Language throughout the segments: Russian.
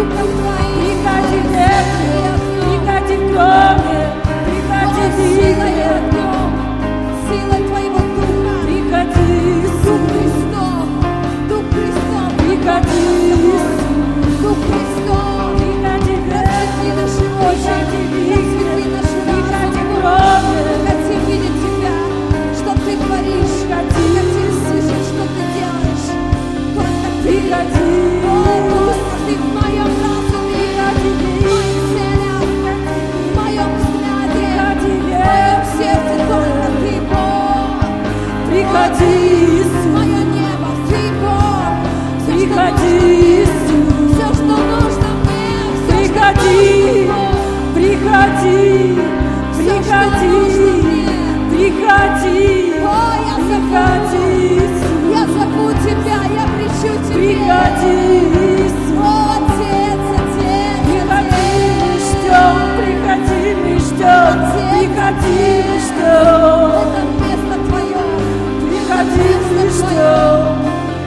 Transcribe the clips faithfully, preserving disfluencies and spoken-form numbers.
Духом Твоим. Приходи в ветре, приходи в громе, приходи в силой огнем, силой Твоего Духа. Приходи, Дух Христов, Дух Христов, приходи, Дух Христов, приходи в ветре, наши очи, освети нашу разум, мы хотим видеть Тебя, что Ты творишь, мы хотим слышать, что Ты делаешь. Только Ты, приходи, только Ты в моем разуме, в моих целях, в моем взгляде, в моем сердце, только Ты, Бог. Приходи, Иисус, мое небо, Ты, Бог. Приходи, Иисус, все, что нужно мне, все, приходи, приходи, приходи, приходи, о, я приходи, я зову Тебя, я кричу Тебе, приходи, о, Отец, Отец, приходи, мы ждем, приходи, мы ждем, приходи, мы ждем, это место Твое, приходи, мы ждем,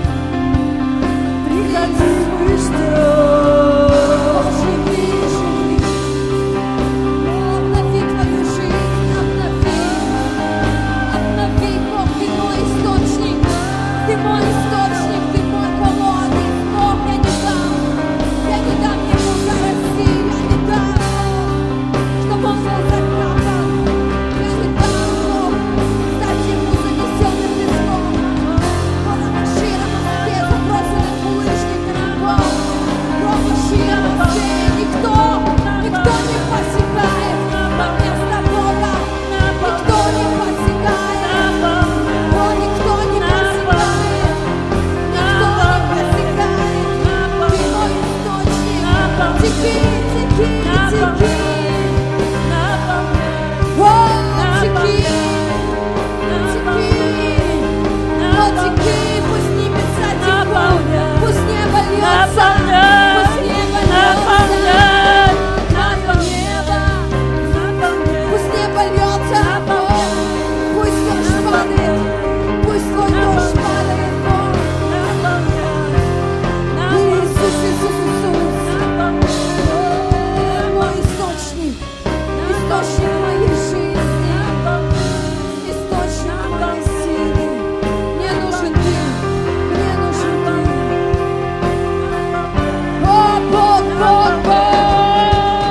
приходи, мы ждем. Ты мой источник, Ты мой колодец, Бог, я не дам, я не дам ему зарасти, я не дам, чтобы он был закапан, я не дам, Бог, стать ему занесенным песком, Бог, Машина, Москве, заброшенным булыжниками, Бог, Бог, Машина, Москве, никто, никто не посягает на место Бога, никто не посягает, О, никто не посягает. Теки, теки, теки, о, теки, теки, о, теки, пусть небеса текут, пусть небо льется, пусть небо льется, мое небо, пусть небо льется, пусть дождь падает, пусть твой дождь падает, Иисус, Иисус, Иисус. Источник моей жизни, источник моей силы. Мне нужен Ты, мне нужен Ты. О, Бог, Бог, Бог,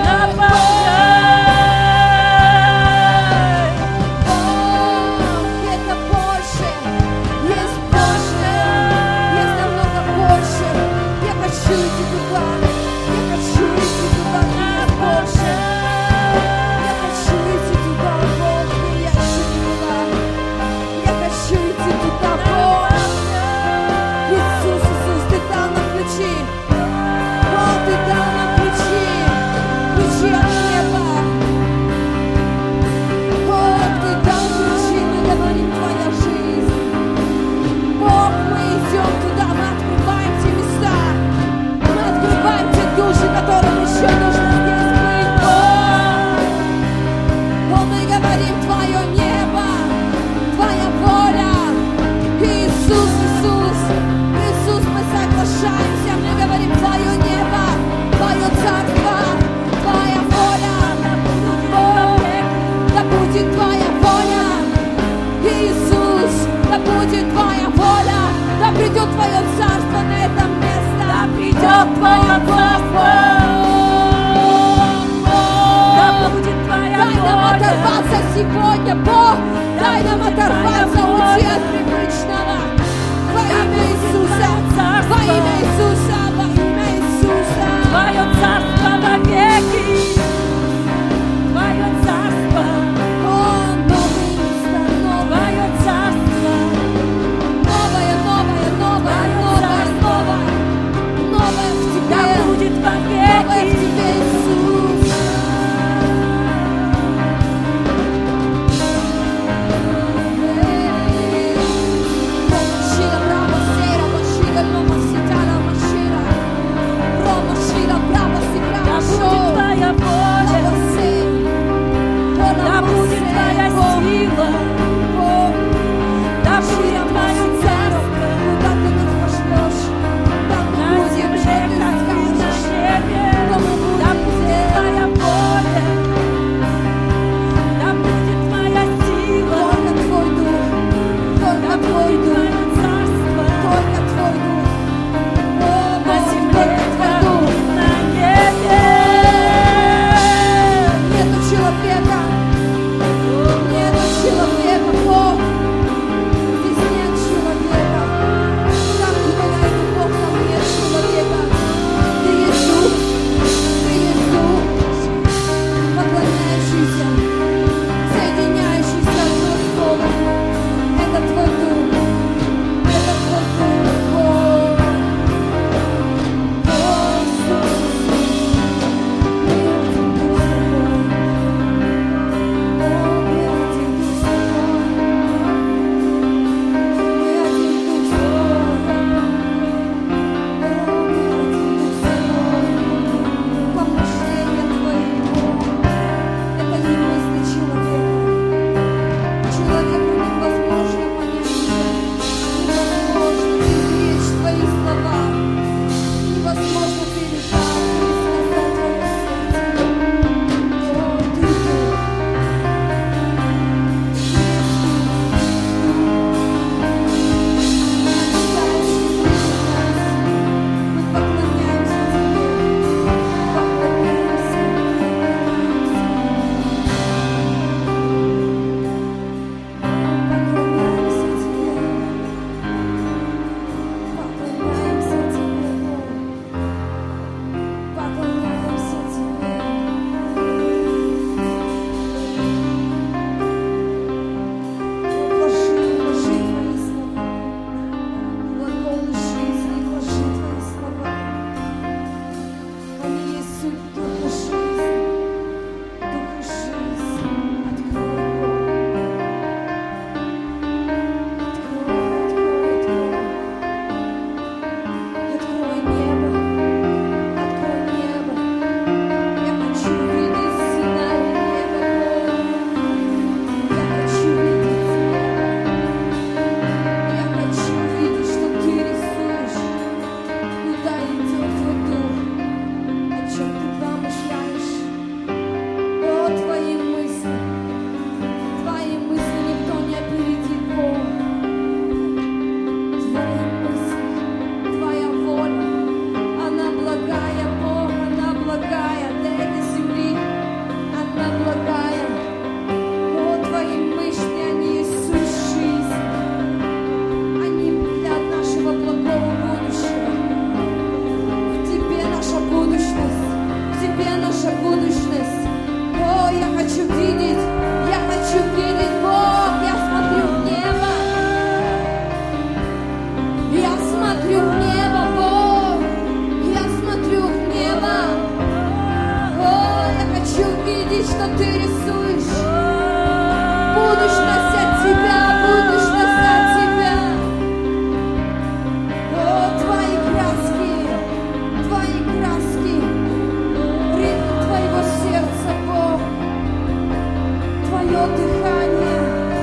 это больше, есть больше, есть намного больше. Я хочу идти туда, я хочу идти туда, есть больше. Иисус, Иисус, Ты дал нам ключи. О, Ты дал нам ключи. Ключи от неба. О, Ты дал ключи, мы говорим, Твоя жизнь. Бог, мы идем туда, мы открываем те места. Мы открываем те души, которым еще нужно здесь быть. О, мы говорим, Твое небо, Твоя воля. Иисус, Иисус, Иисус, мы соглашаемся, мы говорим, Твое небо, Твое царство, Твоя воля, Бог, да будет Твоя воля, Иисус, да будет Твоя воля, да придет Твое царство на это место, да придет Твое царство, да будет Твоя воля. Дай нам оторваться сегодня, Бог, дай нам оторваться, уйти от привычного. Во имя Иисуса, во имя Иисуса, во имя Иисуса. Твое царство вовеки, Твое царство. О, новое место, новое царство. Новое, новое, новое, новое, новое. Новое в Тебе, да будет вовеки. Новое в Тебе, Иисус. видеть, я хочу видеть, Бог, я смотрю в небо. Я смотрю в небо, Бог, я смотрю в небо. О, я хочу видеть, что Ты рисуешь. Будущность от Тебя, будущность от Тебя. О, Твои краски, Твои краски, ритм Твоего сердца, Бог, Твое дыхание.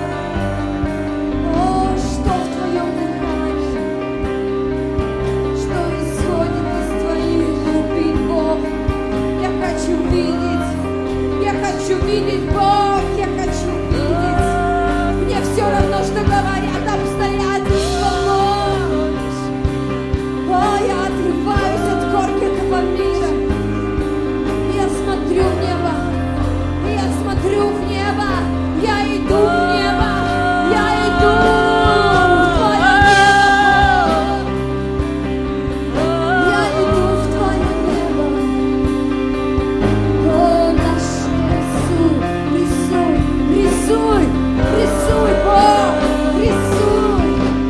О, что в Твоем дыхании, что исходит из Твоих глубин, Бог. Я хочу видеть, я хочу видеть, Бог, я хочу видеть. Мне все равно, что говорят обстоятельства, Бог. О, я отрываюсь от корки этого мира. И я смотрю в небо, и я смотрю в небо, я иду в небо, я иду в Твое небо, Бог. Я иду в Твое небо. О, наш рисуй, рисуй, рисуй, рисуй, Бог, рисуй.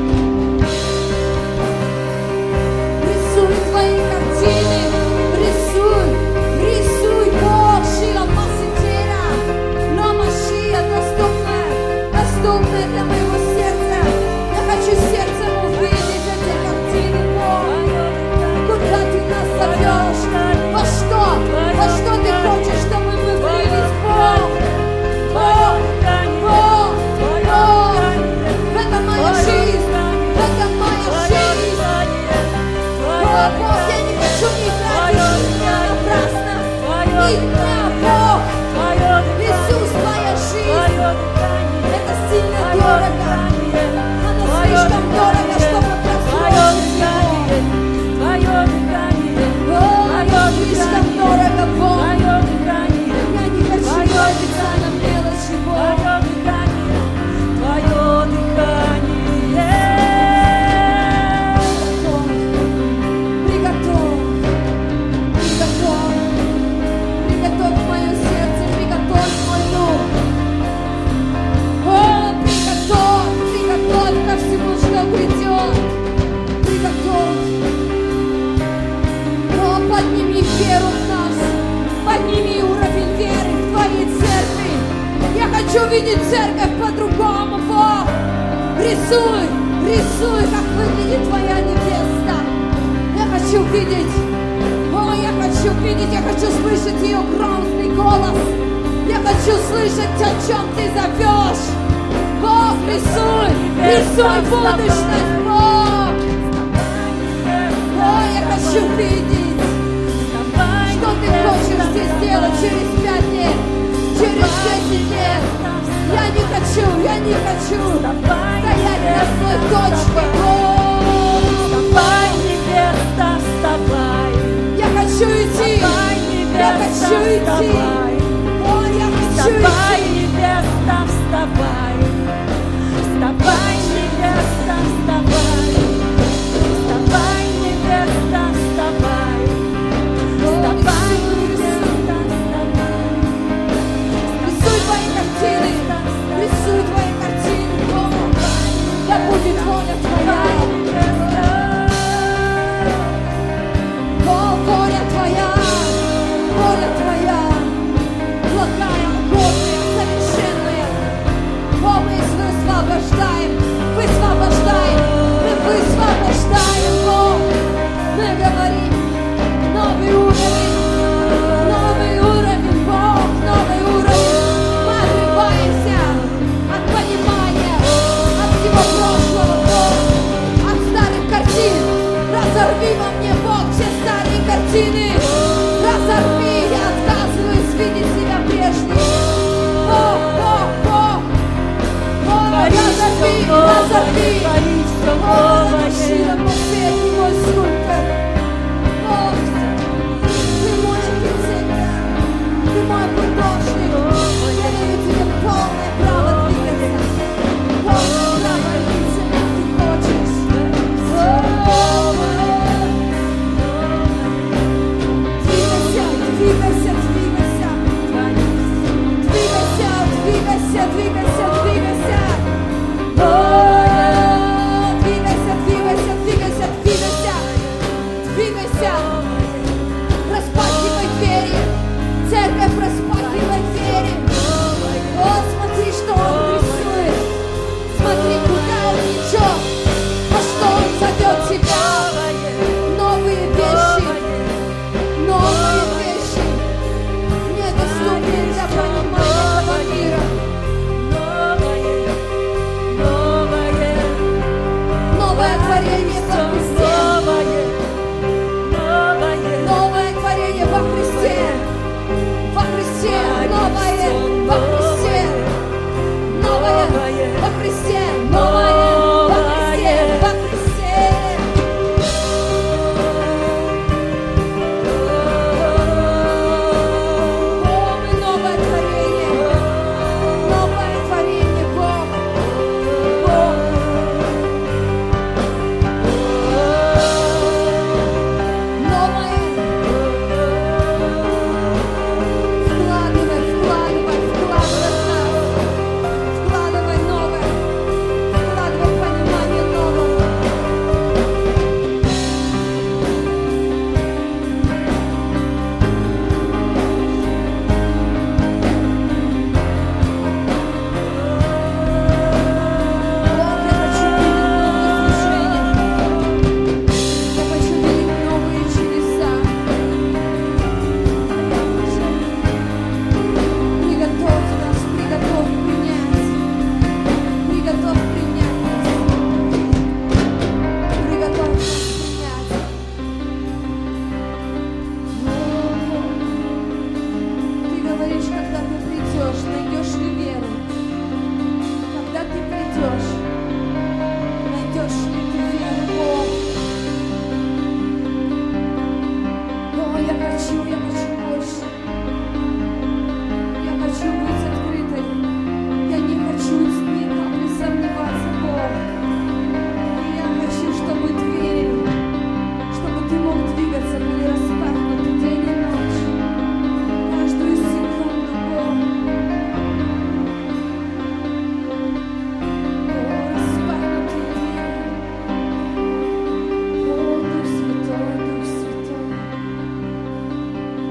Рисуй Твои картины, рисуй, рисуй, Бог, Шила Маситера, но Машия доступная, доступная для моего сердца. Я хочу сердцем увидеть эти картины, Бог. Куда Ты нас зовешь? Во что? Во что Ты хочешь, чтобы мы влились, Бог? Бог, Бог, Бог, это моя жизнь, это моя жизнь. О, Бог, я не хочу ни тратить ни дня напрасно, ни дня, Бог. Иисус, Твоя жизнь, это сильно дорого, оно слишком дорого, чтобы просрочить его. О, оно слишком дорого, Бог. Я не хочу тратиться на мелочи, Бог. Приготовь, приготовь, приготовь мое сердце, приготовь мой дух. О, приготовь, приготовь ко всему, что грядет. Приготовь. О, подними веру в нас, подними уровень веры в Твоей церкви. Я хочу видеть церковь по-другому, Бог. Рисуй, рисуй, как выглядит Твоя невеста. Я хочу видеть, о, я хочу видеть, я хочу слышать ее грозный голос. Я хочу слышать, о чем Ты зовешь. Бог, рисуй, рисуй будущность, Бог. О, я хочу видеть, что Ты хочешь здесь сделать через пять лет, через десять лет. Я не хочу, я не хочу стоять на одной точке. О, я хочу идти, я хочу идти. О, я хочу Вставай, идти. невеста, вставай. Вставай, невеста, вставай. Вставай, невеста, вставай. Вставай, невеста, вставай. Рисуй Твои картины, рисуй Твои картины, Бог. Да будет воля Твоя. О, воля Твоя, воля Твоя, благая, годная, совершенная. О, мы высвобождаем, высвобождаем, мы высвобождаем, Бог. Мы говорим, новый уровень, новый уровень, Бог, новый уровень. Мы отрываемся от понимания, от всего прошлого, Бог, от старых картин. Разорви во мне, Бог, все старые картины. Разорви, я отказываюсь видеть себя прежней. Бог, Бог, Бог. О, разорви, разорви. О, мужчина, последний мой скульптор. Бог, Ты мой архитектор, Ты мой художник. Я даю Тебе полное право двигаться, полное право биться, как Ты хочешь. О, двигайся, двигайся, двигайся. Двигайся, хочу, я хочу больше. Я хочу быть открытой. Я не хочу ни капли сомневаться, Бог. И я хочу, чтобы двери, чтобы Ты мог двигаться, были распахнуты день и ночь. Каждую секунду, Бог. О, распахнутые двери. О, Дух Святой, Дух Святой.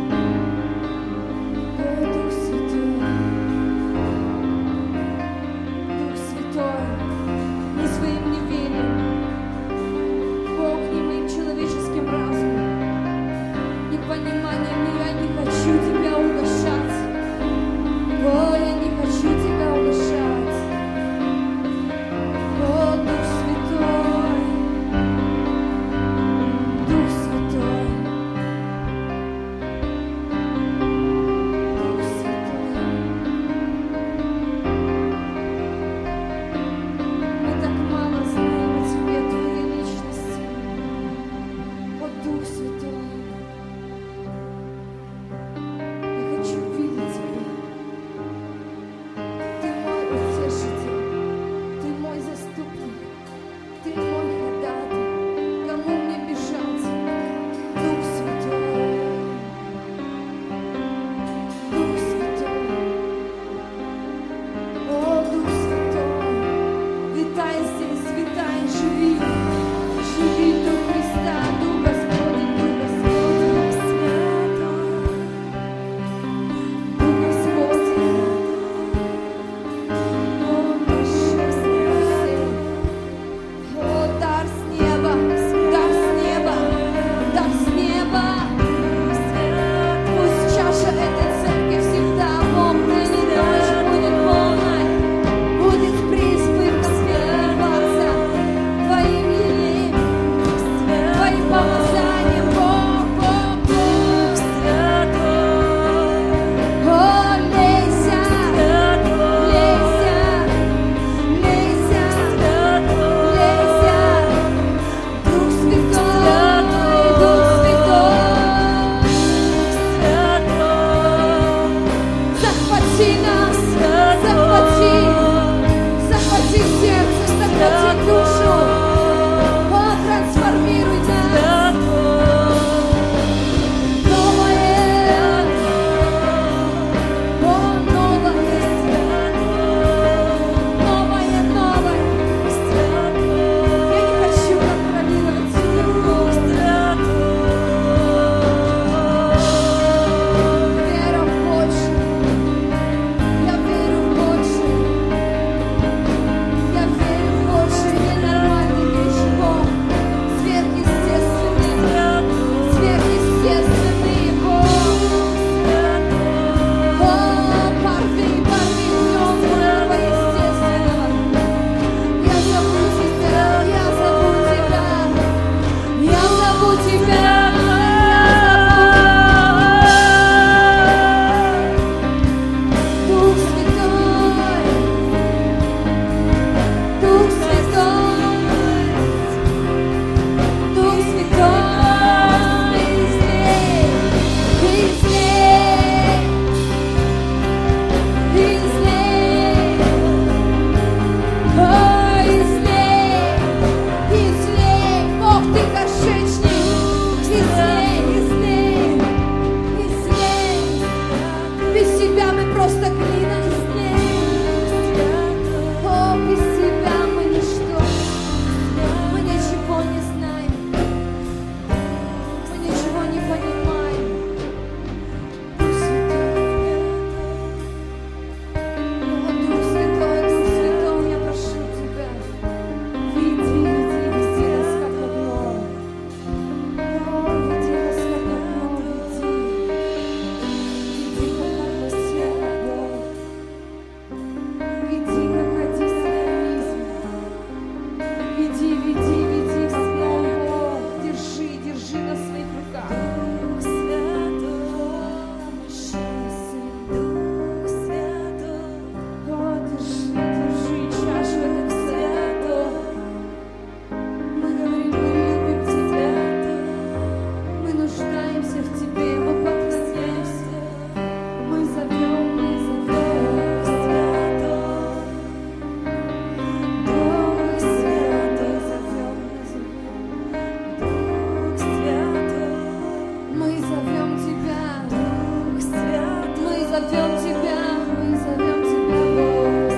зовем Тебя, мы зовем Тебя, Бог.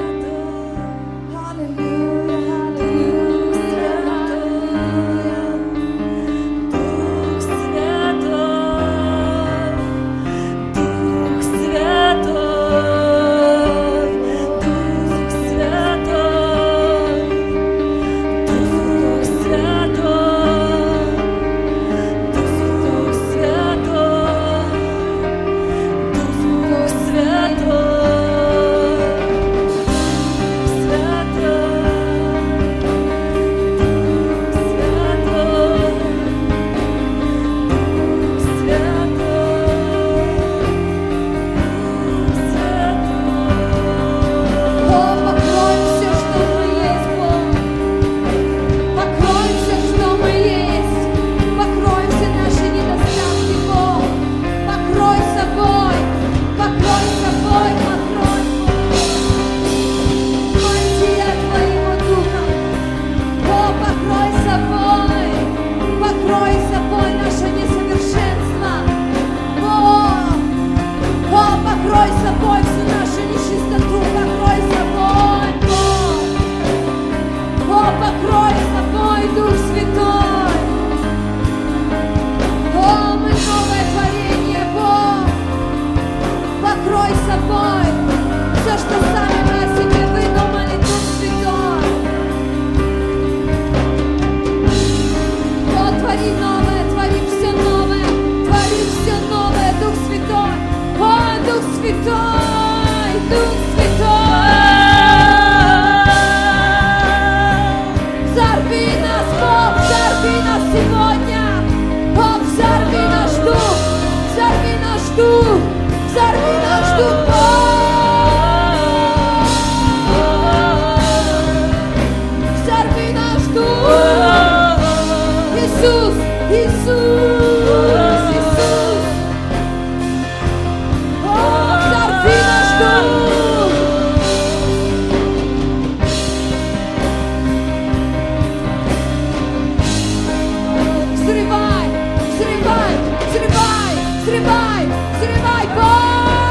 Аллилуйя, аллилуйя, аллилуйя. Дух Святой, Дух Святой, Дух Святой, Дух Святой, Дух Святой, Дух О, покрой все, что мы есть, Бог. Покрой все, что мы есть. Покрой все наши недостатки, Бог. Покрой собой, покрой собой, покрой, Бог. Мантия Твоего Духа. О, покрой собой, покрой собой наше несовершенство. Бог. О, покрой собой всю нашу нечистоту, покрой собой, Бог. О, покрой собой, Дух Святой. О, мы новое творение, Бог. Покрой собой все, что сами мы о себе выдумали, Дух Святой. О, твори новое, твори все новое, твори все новое, Дух Святой. О, Дух Святой, Дух Святой. Взорви нас, Бог, взорви нас сегодня. О, взорви наш дух, взорви наш дух, взорви наш дух, Бог. Взорви наш дух. Иисус, Иисус, Иисус. О, взорви наш дух. Взрывай, взрывай, взрывай, взрывай, взрывай, Бог!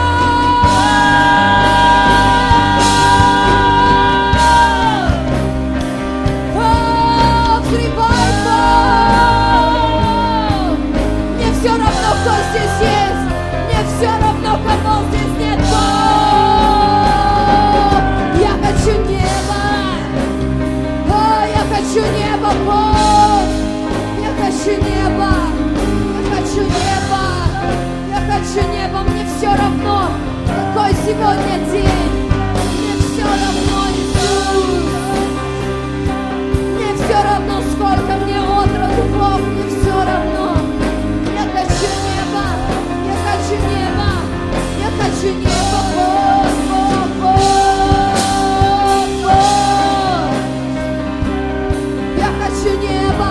О, взрывай, Бог! Мне все равно, кто здесь есть, мне все равно, кого здесь нет, Бог! Я хочу небо! О, я хочу небо, Бог! Я хочу небо, я хочу небо, я хочу небо, мне все равно, какой сегодня день, мне все равно, Иисус, мне все равно, сколько мне от роду, Бог, мне все равно, я хочу небо, я хочу небо, я хочу небо, Бог, Бог, Бог, Бог, я хочу небо.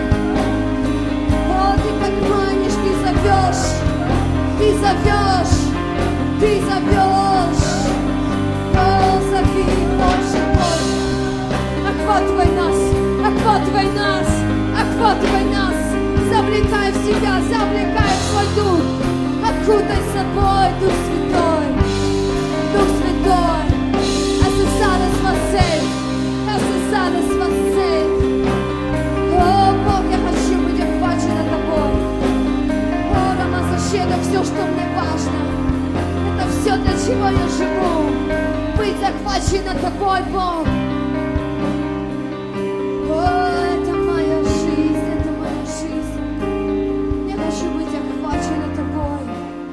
О, ты подманишь, ты зовешь, ты зовешь, ты зовешь. О, зови больше, больше. Охватывай нас, охватывай нас, охватывай нас. Завлекай в себя, завлекай в свой дух. Окутай собой, Дух Святой, Дух Святой. Acessadas você, acessadas você. О, Бог, я хочу быть охвачена Тобой. О, Рамазашеда, все, что мне важно, это все, для чего я живу. Быть охвачена Тобой, Бог. О, это моя жизнь, это моя жизнь. Я хочу быть охвачена Тобой.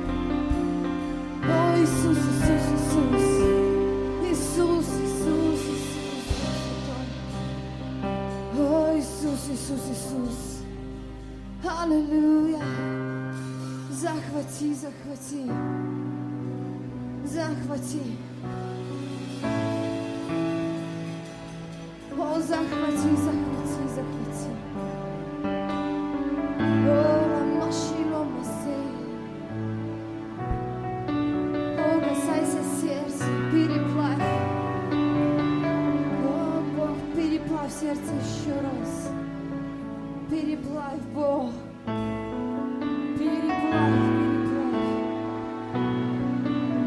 О, Иисус, Иисус, Иисус. Иисус, Иисус, Иисус. О, Иисус, Иисус, Иисус. Аллилуйя. Захвати, захвати. Захвати. О, захвати, захвати, захвати. О, рамашило масей. О, касайся сердца, переплавь. О, Бог, переплавь сердце еще раз. Переплавь, Бог. Переплавь, переплавь.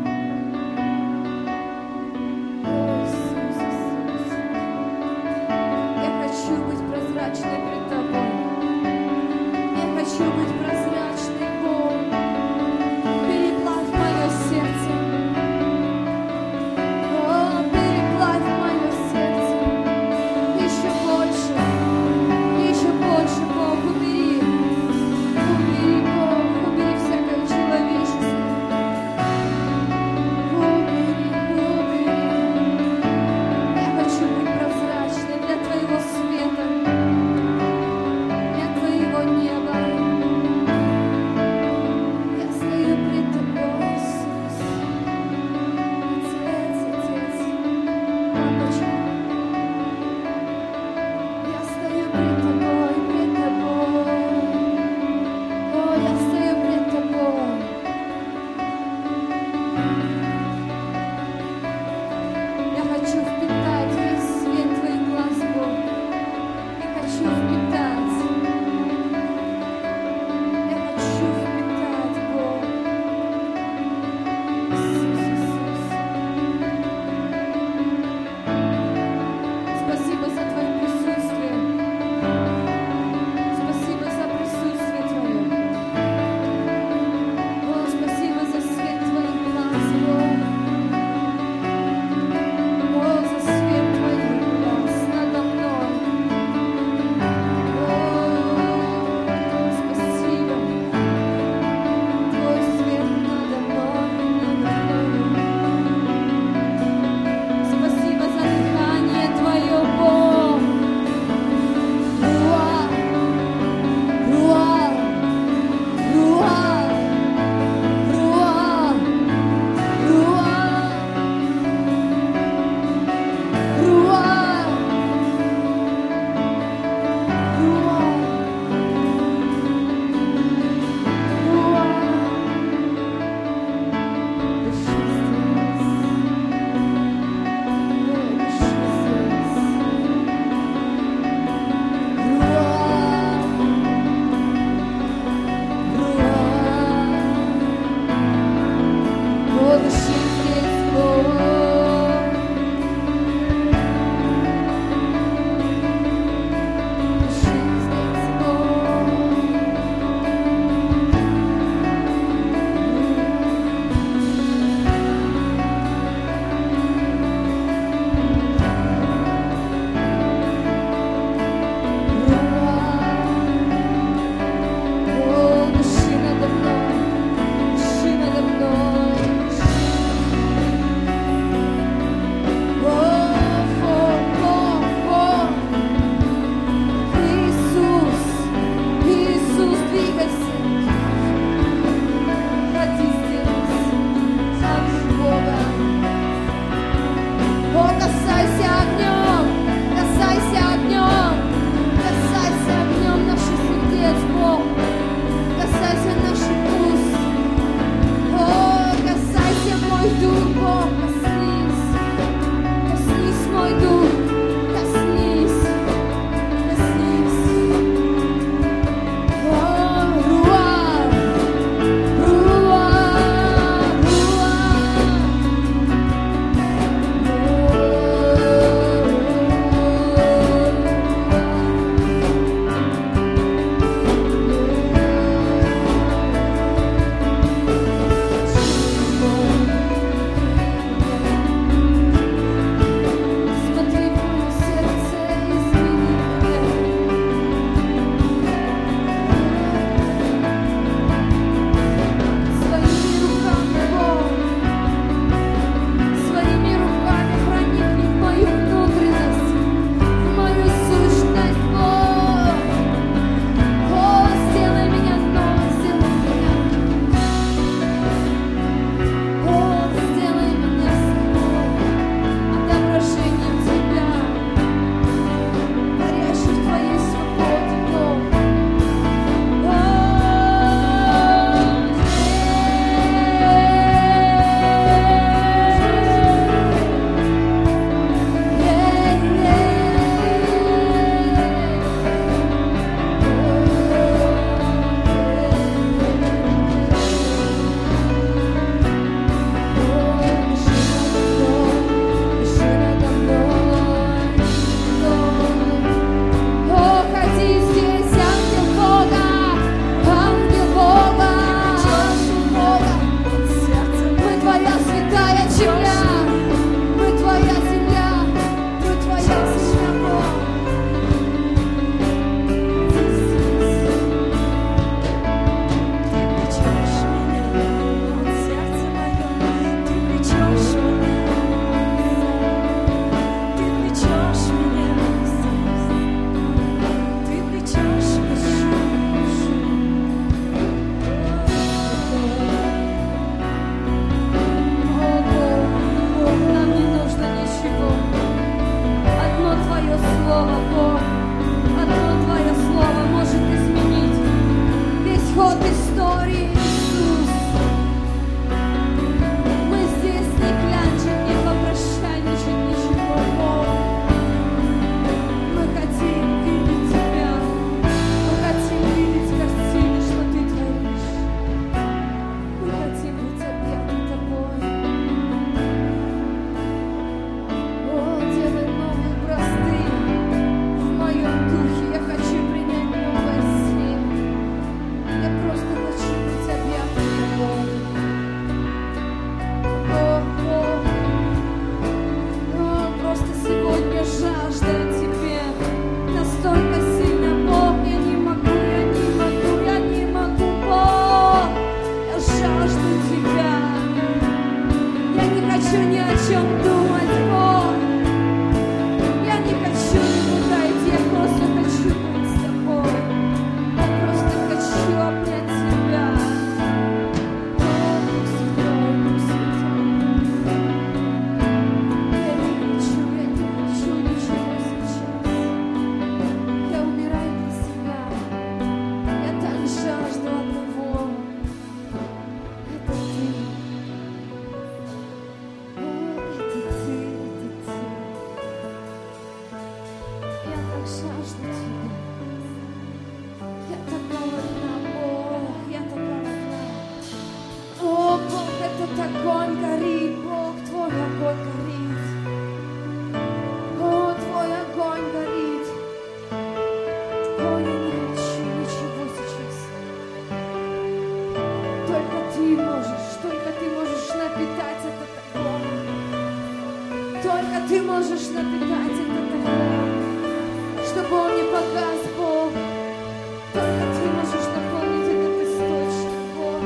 Ты можешь, только Ты можешь напитать этот огонь. Только Ты можешь напитать этот огонь, чтобы он не погас, Бог. Только Ты можешь наполнить этот источник, Бог.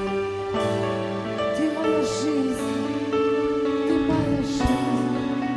Ты моя жизнь, Ты моя жизнь.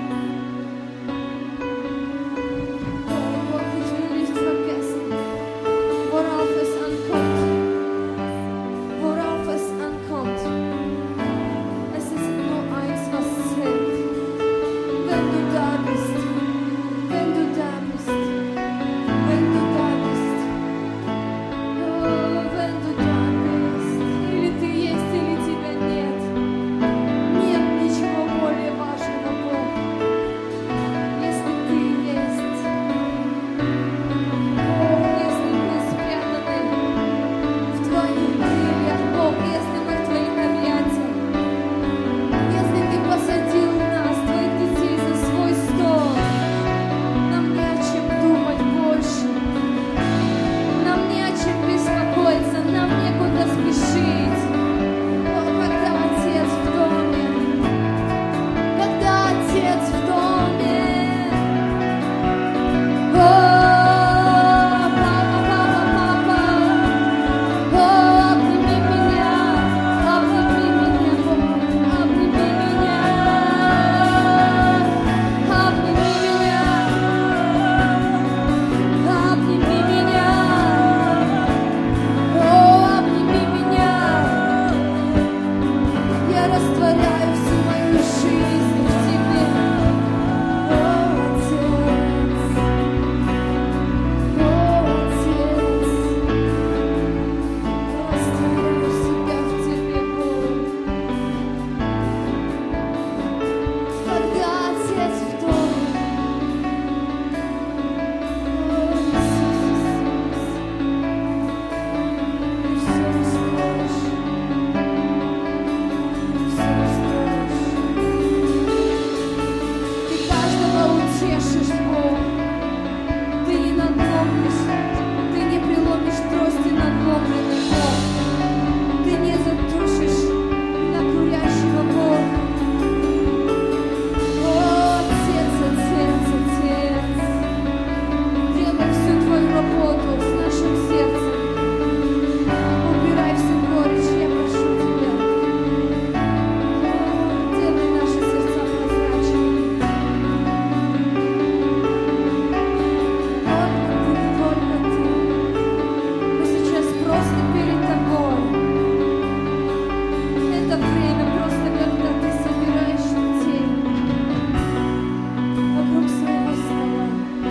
Oh, Gott, ich will nicht vergessen, worauf es ankommt. Worauf es ankommt. Es ist nur eins, was zählt. Wenn du da bist, wenn du da bist, wenn du da bist, oh, wenn du da bist, или ты есть, или тебя нет, нет ничего более важного, Бог, если ты есть, Бог, если мы спрятаны в Твоих крыльях, Бог, если мы в Твоих объятиях, если Ты посадил нас, Твоих детей, за свой стол, нам не о чем думать больше, нам не о чем беспокоиться, нам некуда спешить. О, когда Отец в доме, когда Отец в доме, о, папа, папа, папа, о, обними меня, обними меня, Бог, обними меня, обними меня, обними меня, о, обними меня. Я растворяю всю мою жизнь в Тебе, о, Отец, о, Отец. Я растворяю себя в Тебе, Бог. Когда Отец в доме, о, Иисус, Ты все устроишь, все устроишь. Ты каждого утешишь, Бог. Ты не надломишь, Ты не преломишь трости надломленный, Бог. Ты не затушишь накурящего, Бог. О, Отец, Отец, Отец, делай всю Твою работу с нашим сердцем. Убирай всю горечь, я прошу Тебя. О, делай наши сердца прозрачными. Только Ты, только Ты. Мы сейчас просто перед Тобой. Это время просто, когда Ты собираешь детей вокруг своего стола.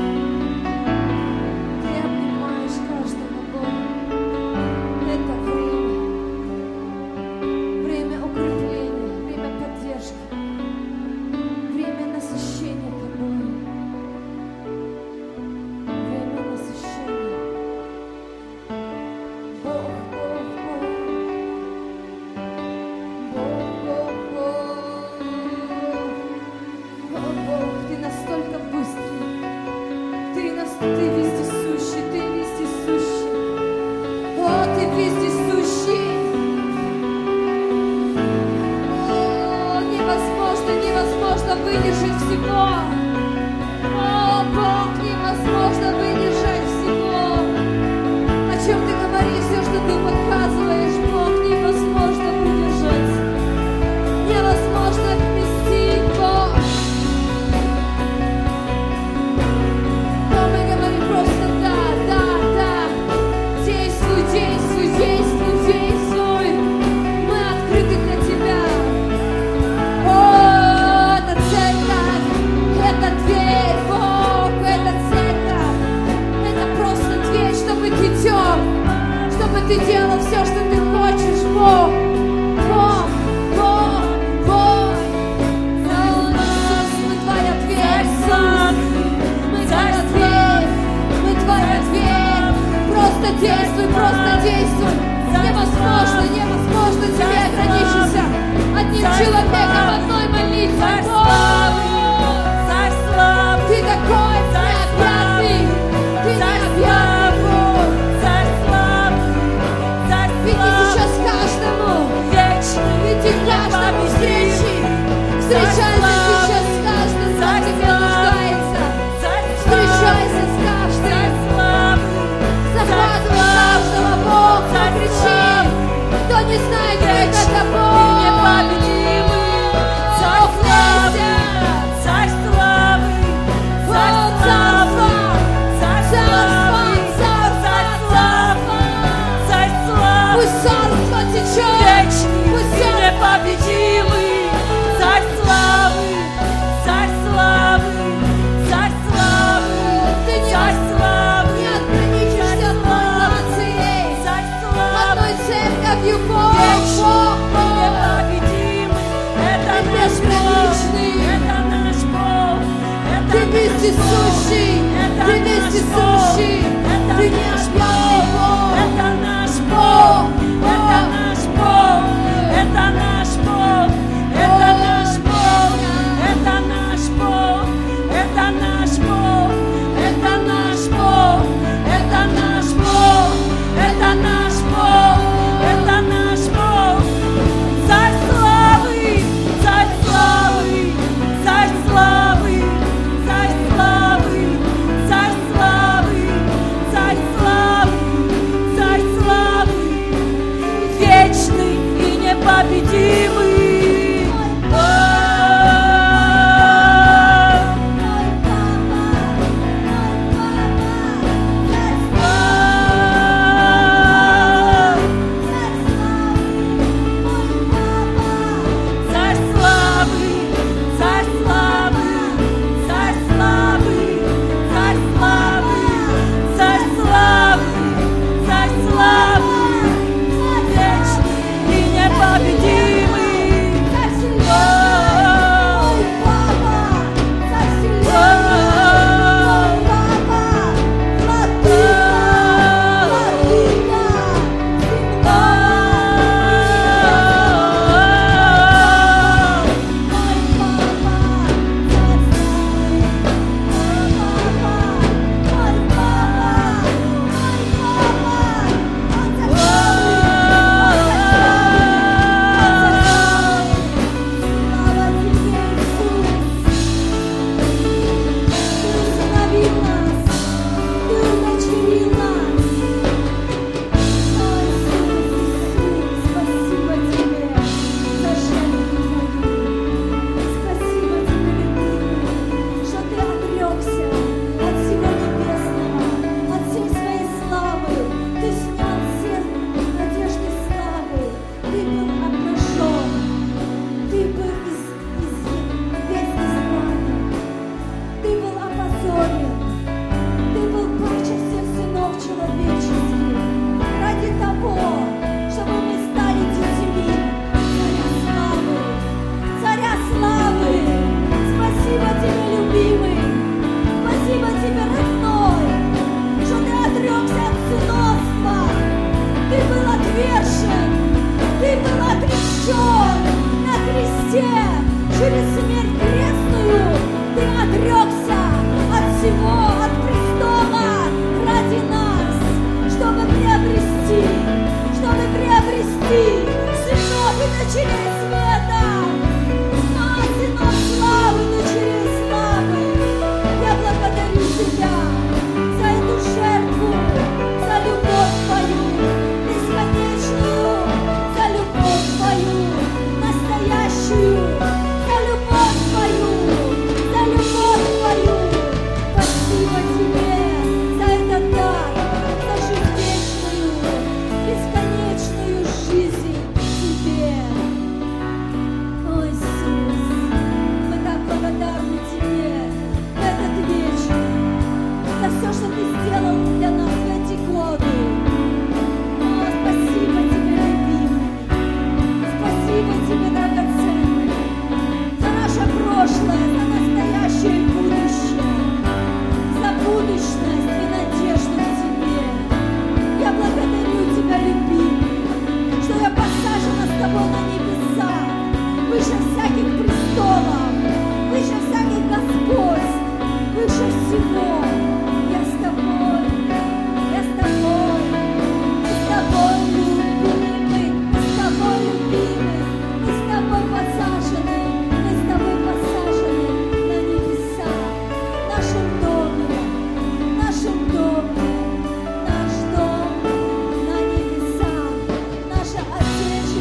Ты обнимаешь каждого, Бога. Это время. Время укрепления, время поддержки, время насыщения Тобой. Время насыщения. Бог, Бог, Бог. Бог, Бог, Бог. О, Бог, Ты настолько быстрый. Ты, нас, ты вездесущий, Ты вездесущий. О, Ты вездесущий. О, невозможно, невозможно выдержать всего. О, Бог, невозможно выдержать всего. О чем Ты говоришь, все, что Ты показываешь, Бог, невозможно выдержать. Невозможно вместить, Бог. Но мы говорим просто да, да, да. Действуй, действуй, действуй, действуй. Мы открыты для Тебя. О, это церковь, это знаю, кто это Бог. И непобедимый, царь славы, царь славы, царь славы, царь славы, царь славы, царь славы. Пусть царство течет, Вечный пусть и царство непобедимый, царь славы, царь славы, царь славы, Ты не царь славы, не ограничишься одной нацией, царь славы, одной церковью, Бог, вечный Бог, и Бог. непобедимый. Это Ты наш Бог, безграничный. это наш Бог, это Ты наш Бог, вездесущий, это Ты наш вездесущий, Бог, это Ты наш необъятный Бог. это наш Бог, это наш Бог, это наш Бог, это наш Бог, это наш Бог, это наш Бог, это наш Бог, это наш Бог, это наш Бог, это наш Бог. Царь славы, царь славы, царь славы, царь славы, царь славы, царь славы, царь славы, вечный и непобедимый. Царь славы, царь славы, царь славы, царь славы, царь славы, царь славы, вечный и непобедимый. Через смерть крестную Ты отрекся от всего, от престола ради нас, чтобы приобрести, чтобы приобрести сынов и дочерей света, а сынов славы, дочерей славы. Я благодарю Тебя за эту жертву, за любовь Твою бесконечную, за любовь Твою настоящую, за любовь Твою, за любовь Твою. Спасибо Тебе за этот дар, за жизнь вечную, бесконечную жизнь Тебе. О, Иисус, мы так благодарны Тебе в этот вечер, за все, что Ты сделал для нас в эти годы. О, спасибо Тебе, любимый, спасибо Тебе, драгоценный, за наше прошлое, за настоящее и будущее, за будущность и надежду в Тебе. Я благодарю Тебя, любимый, что я посажена с Тобой на небеса, выше всяких престолов, выше всяких господств, выше всего. Я с Тобой, я с Тобой, мы с Тобой, любимый, мы с Тобой, любимый, мы с Тобой посажены, мы с Тобой посажены на небеса, в нашем доме, в нашем доме, наш дом на небесах, наша одежда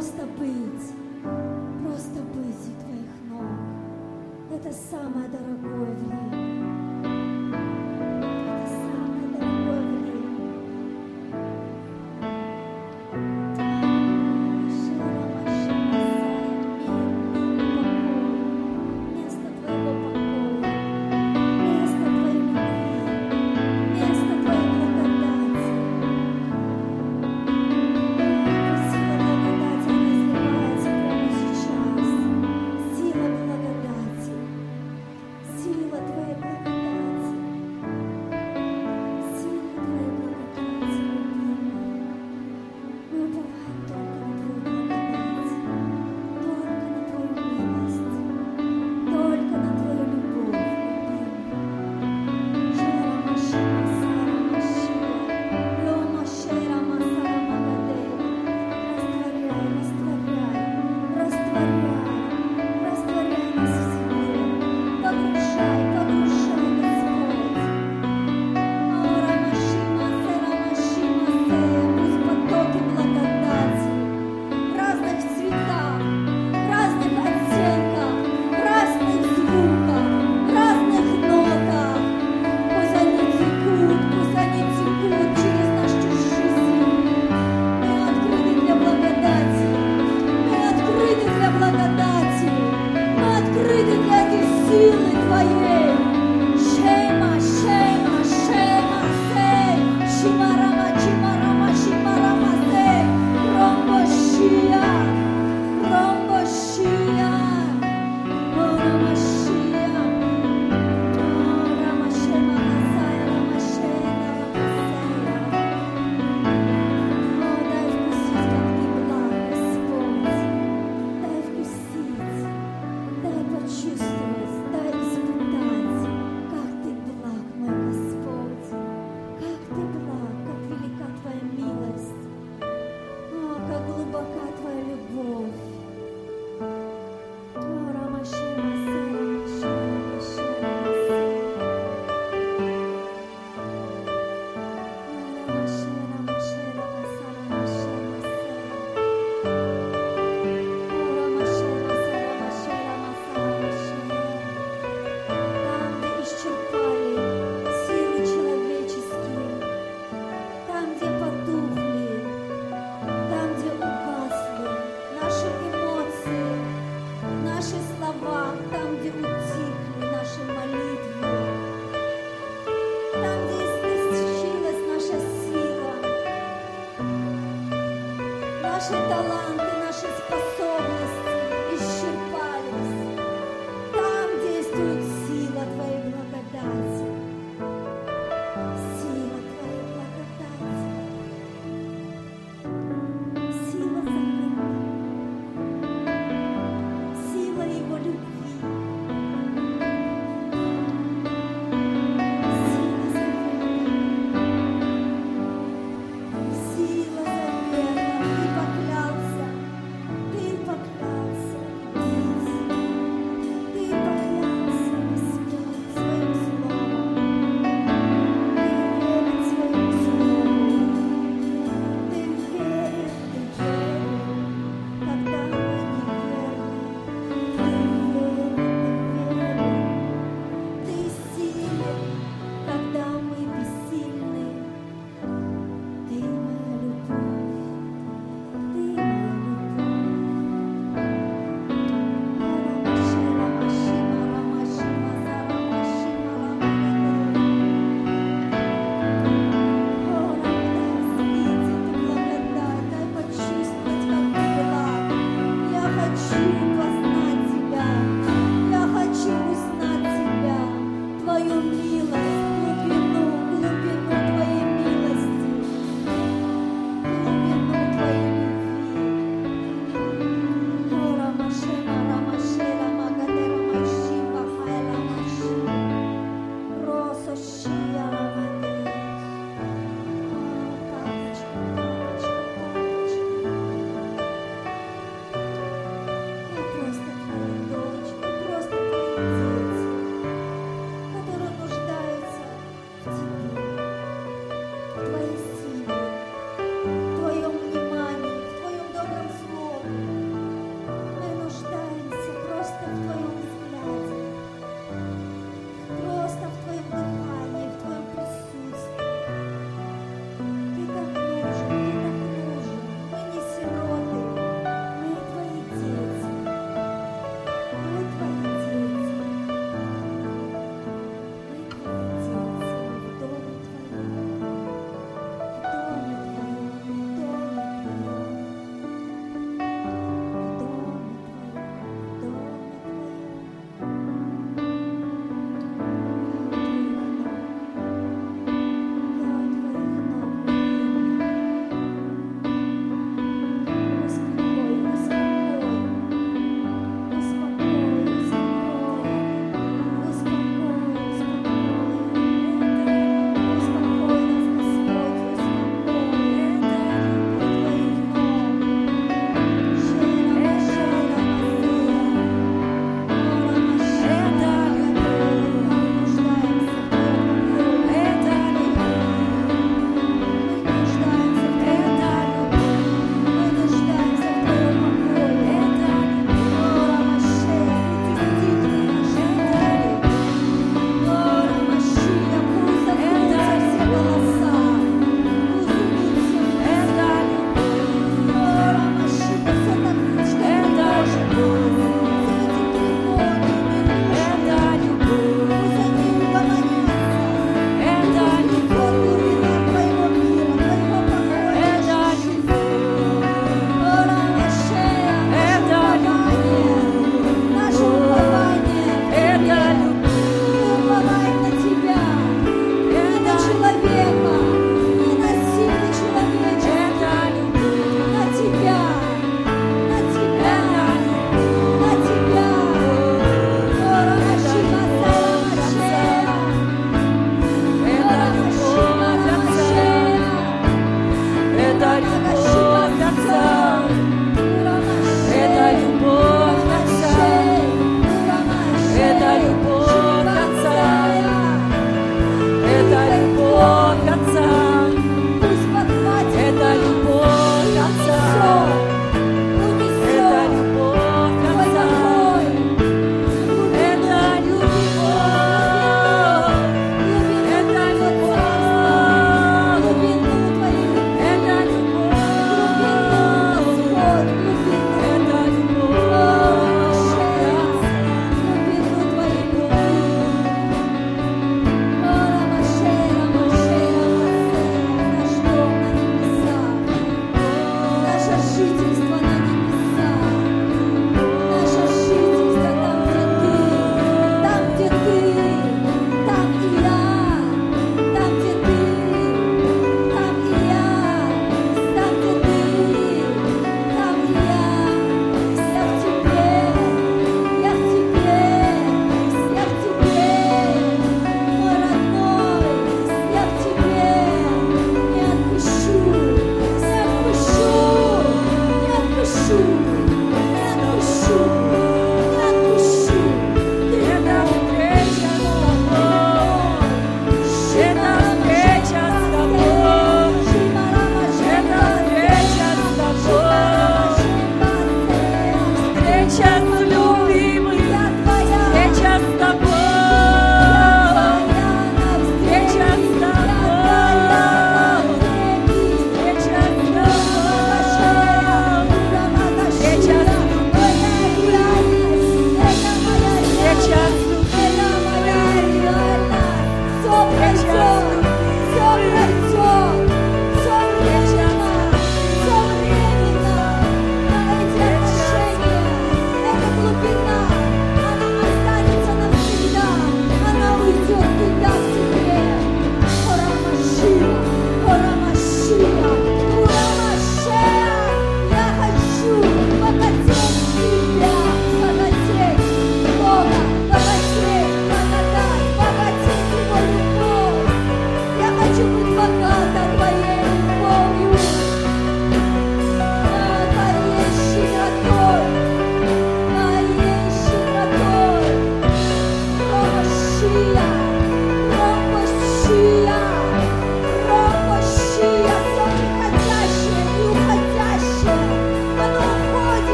просто быть, просто быть у Твоих ног. Это самое дорогое время. Это самое дорогое время. Шира, Маши, Масая, мир, покой, место Твоего покоя, место Твоей любви, место Твоей благодати. Сила благодати, она изливается прямо сейчас. Сила благодати, сила Твоей благодати, сила Твоей благодати, любимый. Мы уповаем только на Твою благодать, только на Твою милость, только на Твою любовь, любимый. Шера Машина, Сара Машия, Лома Шера Масара Магадея. Растворяй, растворяй, растворяй, растворяй нас в себе. Погружай, погружай, Господь. Ора Машима, Сера Машима, Сея, пусть потоки благодати в разных цветах, в разных оттенках, в разных звуках, в разных нотах. Пусть они текут, пусть они текут через нашу жизнь. Мы открыты для благодати, мы открыты для благодати.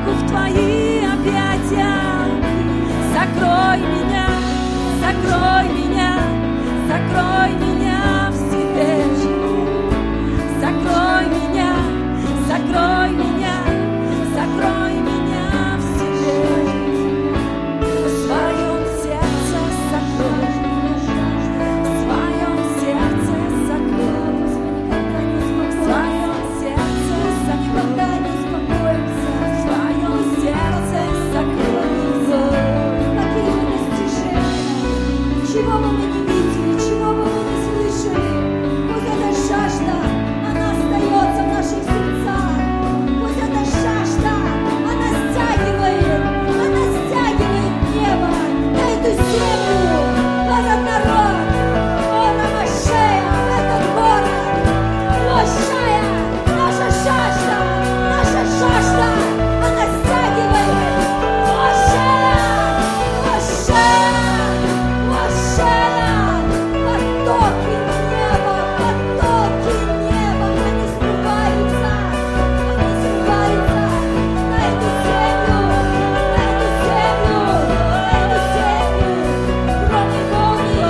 руку в твои объятия. Закрой меня, закрой меня, закрой меня в себе. Закрой меня, закрой меня, закрой меня в себе. В своем сердце закрой, в своем сердце закрой, в своем сердце закрой, в своем сердце закрой. Какие бы достижения, чего бы мы не видели, чего бы мы не слышали, пусть эта жажда, она остается в наших сердцах. Пусть эта жажда, она стягивает, она стягивает небо на эту землю, на этот народ, о, на Машея, в этот город. Машея, наша жажда, наша жажда, она стягивает. Машея, Машея, Машея, потоки неба, потоки неба, они срываются, они срываются на эту землю, на эту землю, на эту землю. Кроме молнии,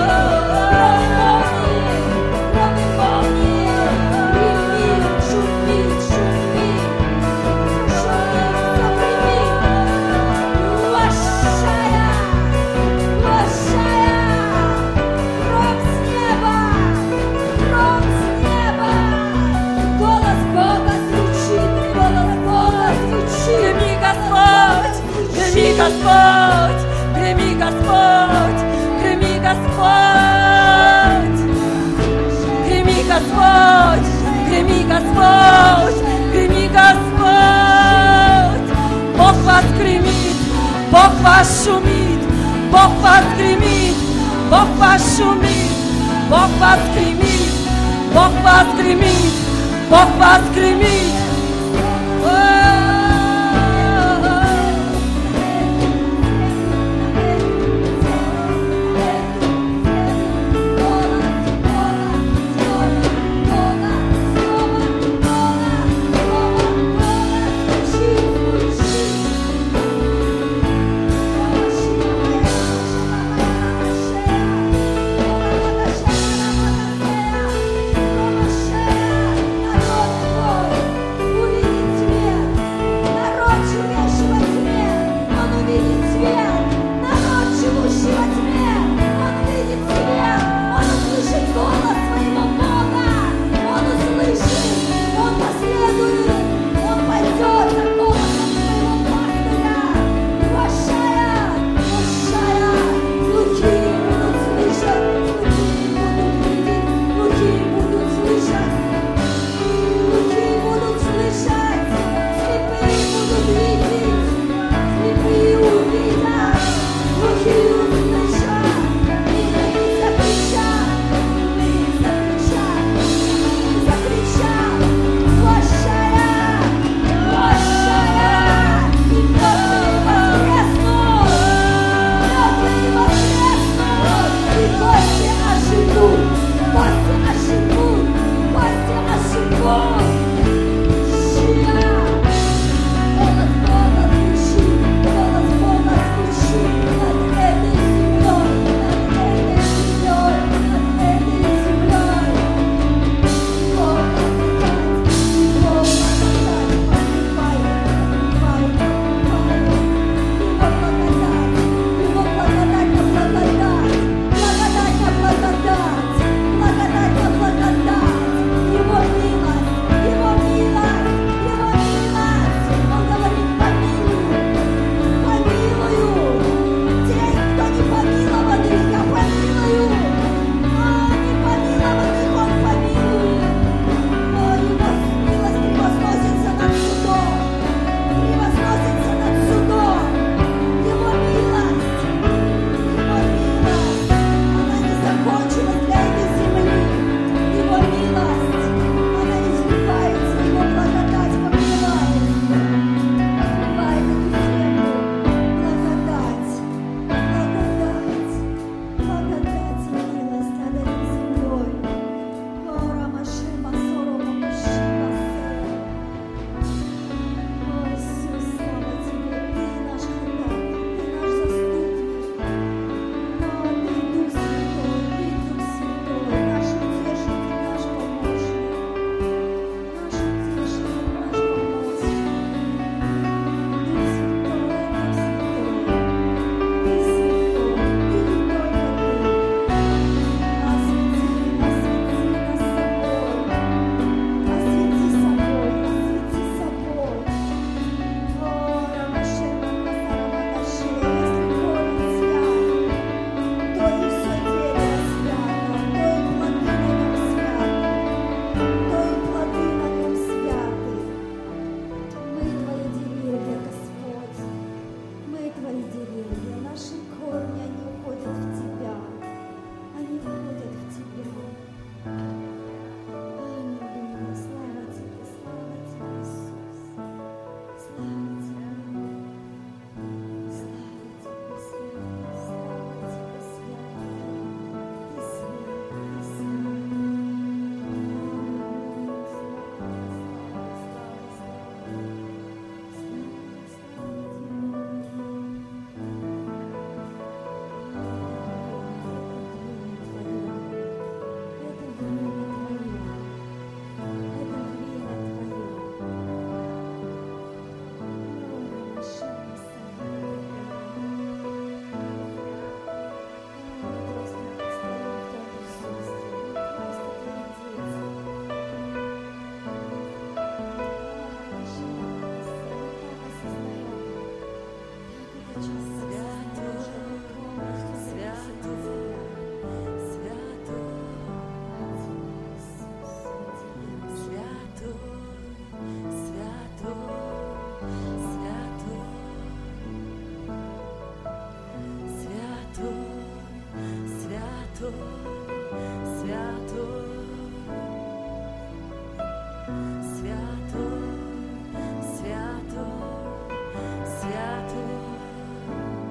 кроме молнии, кроме молнии, гремит, шумит, шумит, шумит, загремит. Машея, Машея, гром с неба, гром с неба. Голос Бога звучит, голос Бога звучит. Греми, Господь, греми, Господь, греми, Господь, греми, Господь, греми, Господь, греми, Господь, греми, Господь. Бог вас гремит, Бог вас шумит, Бог вас гремит, Бог вас шумит, Бог вас гремит, Бог вас гремит, Бог вас гремит. Народ твой, Святой, святой,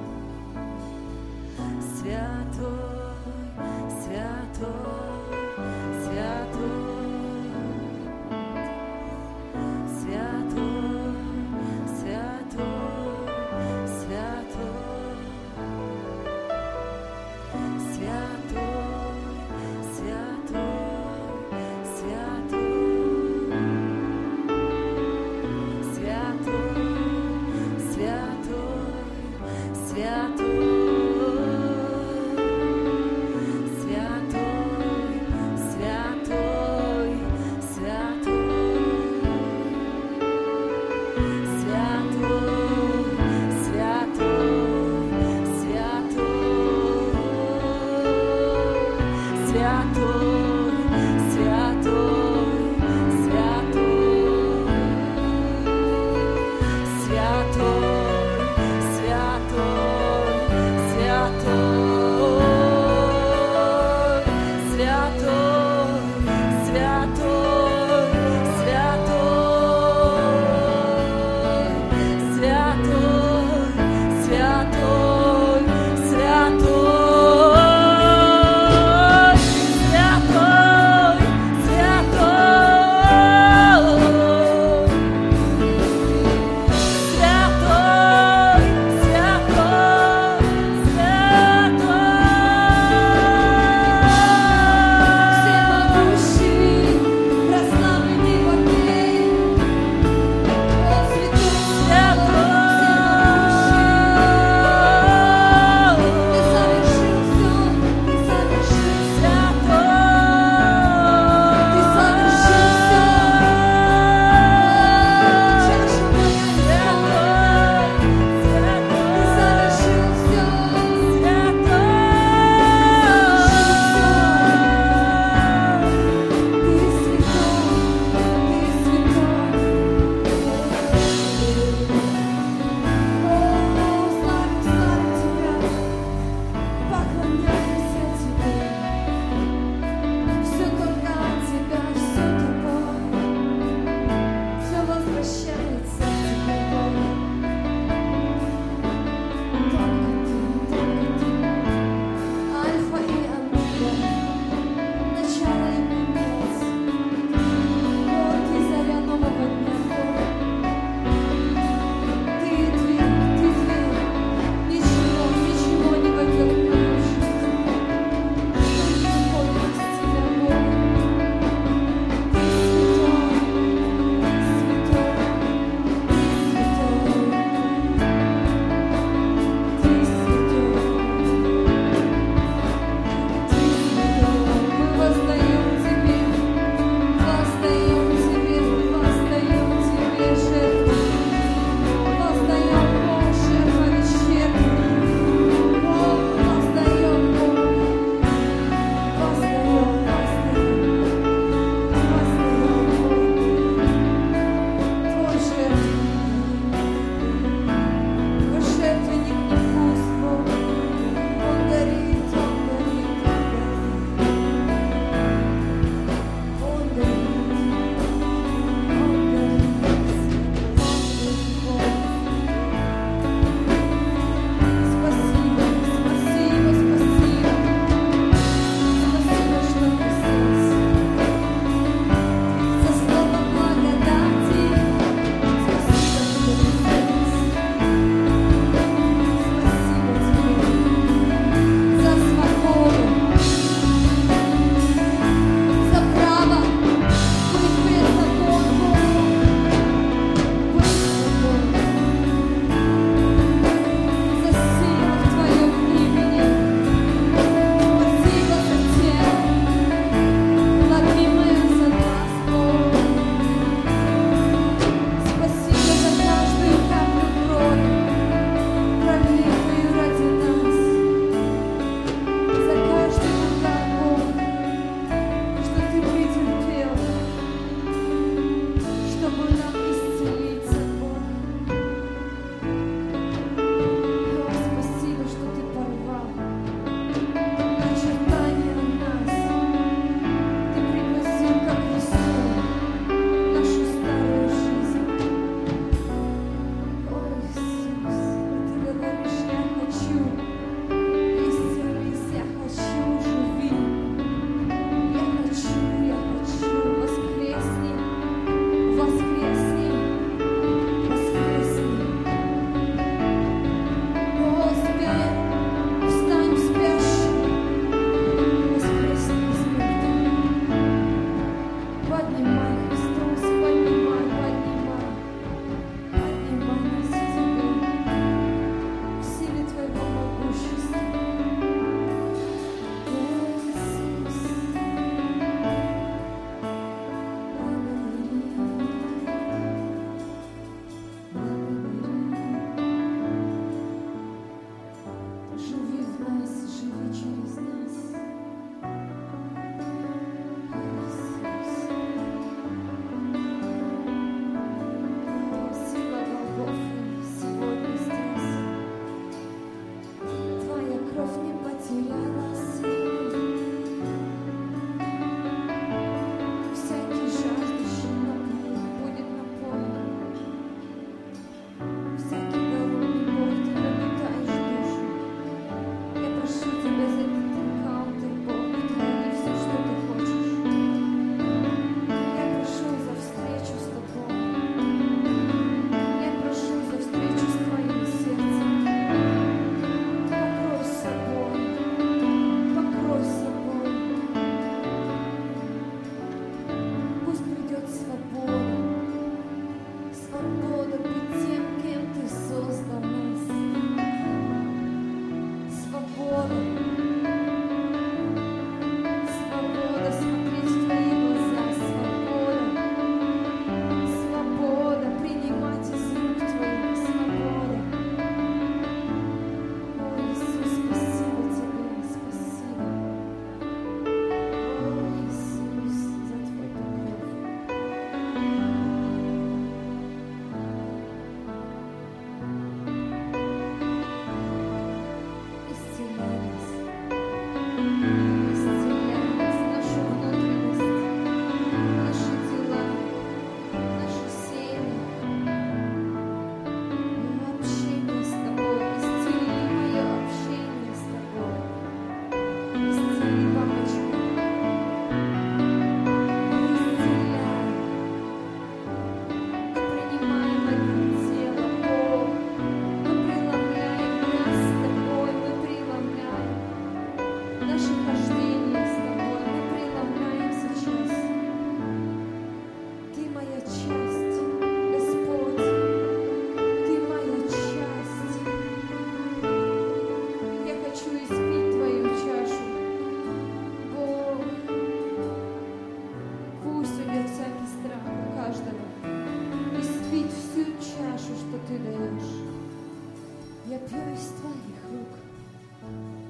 Я пью из твоих рук.